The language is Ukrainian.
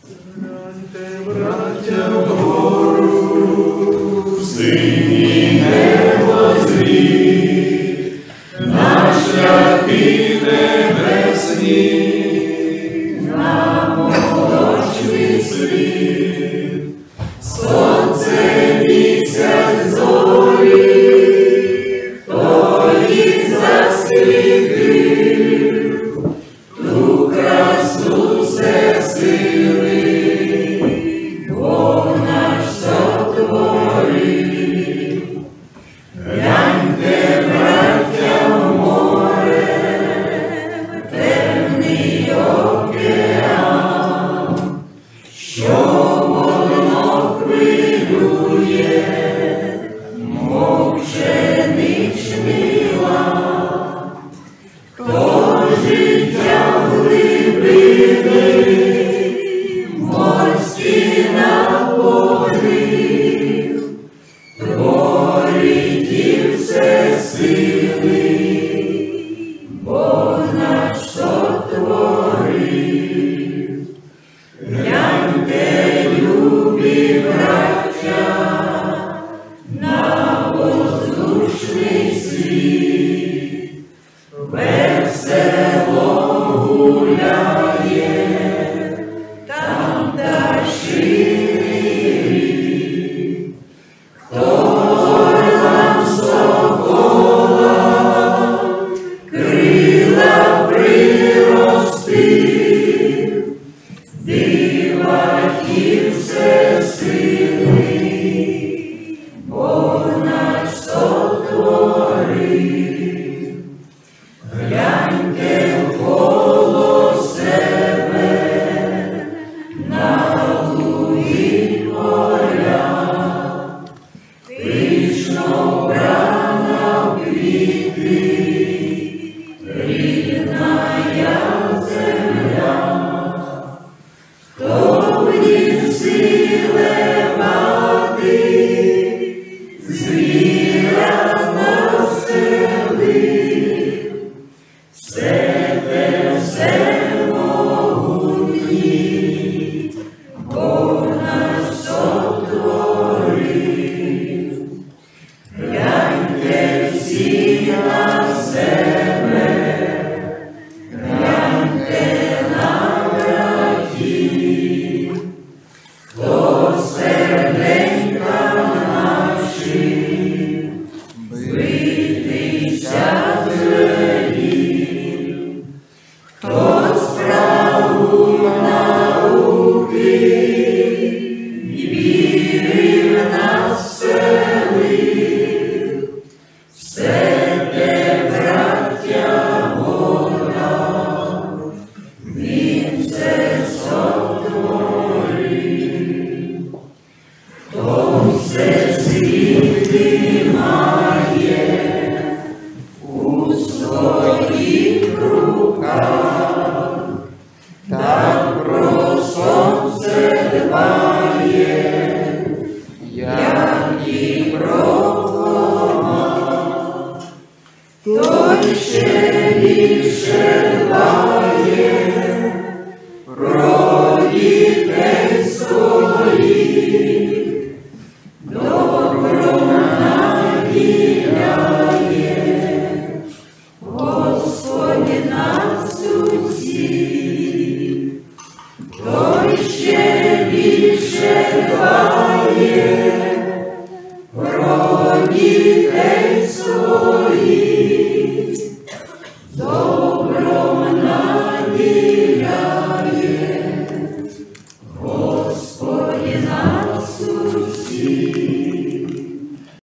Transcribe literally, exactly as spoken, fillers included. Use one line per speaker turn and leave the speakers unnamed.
Браття вгору, сині небо зрі, на шляхи небесні, на молочний світ, сонце місяць зорі, хто їх засвітив, ту красу всесили. Бог наш сотворив, гляньте, браття, в море, темний океан, що воно хвилює, мов пшеничний лан, хто життя глибини, морські напори, творить і всесили, Бог наш сотворив. Гляньте, любі браття, на воздушний світ, весело гуляє, там пташиний рій, хто орлам соколам крила приростив, диваки всесили, Бог наш сотворив. Гляньте вколо себе, на луги поля, пишно вбрана в квіти, рідная земля, хто в лісі левади, звіра населив, все те всемогутній, Бог наш сотворив. Гляньте всі на себе, гляньте на братів, хто серденька наші, битися звелів, хто справу науки, віри в нас селив, все те, браття, Бога, він все сотворив. Хто все світи має у своїх руках, так про сонце дбає, як і про комах, той ще більше дбає про дітей своїх, добро наділяє, Господь нас усіх, той ще більше дбає